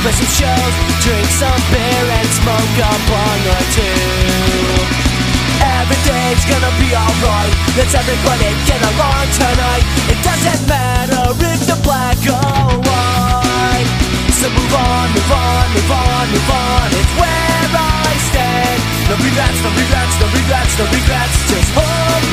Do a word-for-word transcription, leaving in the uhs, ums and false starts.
play some shows, drink some beer and smoke a bong or two. Everything's gonna be alright, let's everybody get along tonight. It doesn't matter if the black or white. So move on, move on, move on, move on, it's where I stand. No regrets, no regrets, no regrets, no regrets, just hold